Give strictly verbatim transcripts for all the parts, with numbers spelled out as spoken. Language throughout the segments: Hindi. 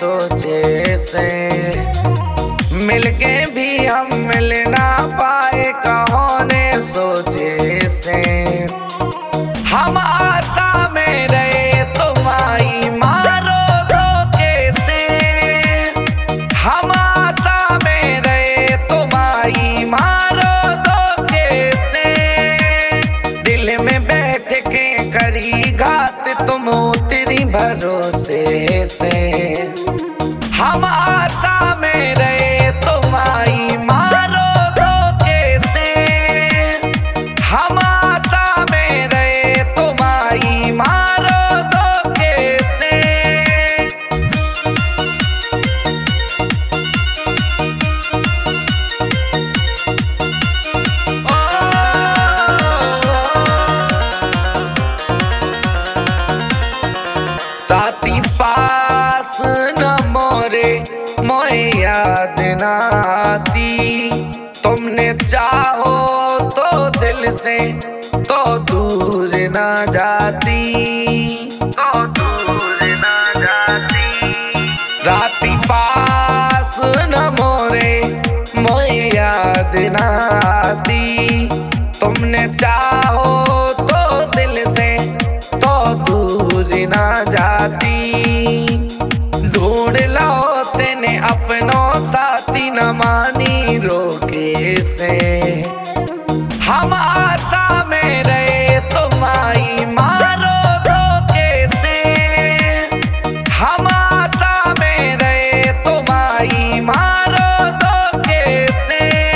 सोचे से। मिलके भी हम मिल ना पाए कहो ने सोचे से। हम आशा में रहे तुम आई मारो धोखे से। हम आशा में रहे तुम आई मारो धोखे से। दिल में बैठ के करी घात तुम उतरी भरोसे से। हम आशा में रहे तुम आई मारो धोखे से। हम आशा में रहे तुम आई मारो धोखे से। ताती पास न मोरे मोए याद न आती। तुमने चाहो तो दिल से तो दूर न जाती। तो दूर न जाती। राती पास न मोरे मोए याद न आती। तुमने चाहो तो दिल से तो दूर न जाती। ढूंढ लो तेने अपनों साथी न मानी रोके से। हम आशा में रहे तुम आई मारो धोखे से। हम आशा में रहे तुम आई मारो धोखे से।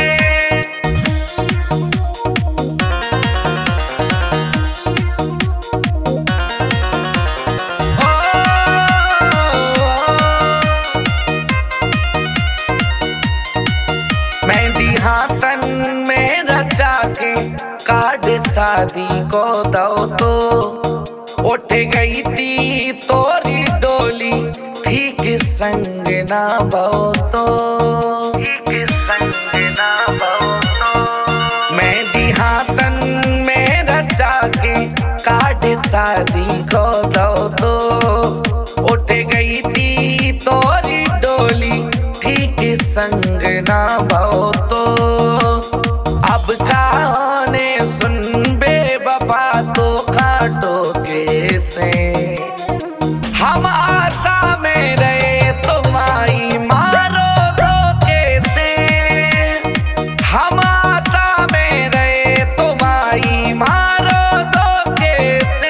मेहंदी हाथन में रचा के कार्ड शादी को दो तो। उठ गई थी तोरी डोली ठीक संग ना बो तो। ठीक संग ना बो तो। मेहंदी हाथन में रचा के कार्ड शादी को दो तो। उठ गई थी तोरी डोली ठीक संग ना भो तो। अब कहाने सुन बेवफा तो काटो के से। हम आशा में रहे तुम आई मारो धोखे से। हम आशा में रहे तुम आई मारो धोखे से।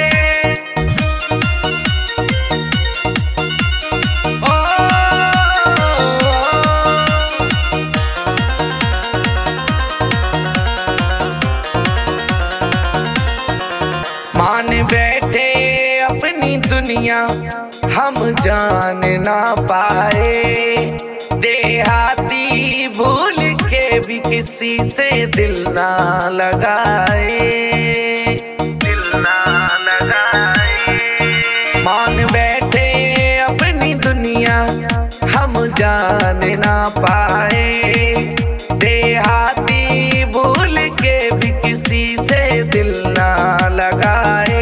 मान बैठे अपनी दुनिया हम जान ना पाए। देहाती भूल के भी किसी से दिल ना लगाए। दिल ना लगाए। मान बैठे अपनी दुनिया हम जान ना पाए। देहाती भूल के भी किसी से दिल ना लगाए।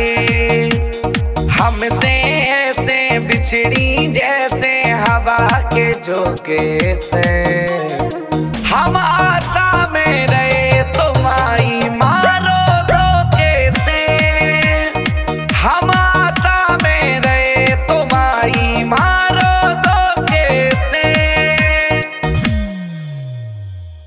हमसे ऐसे बिछड़ी जैसे हवा के झोंके से।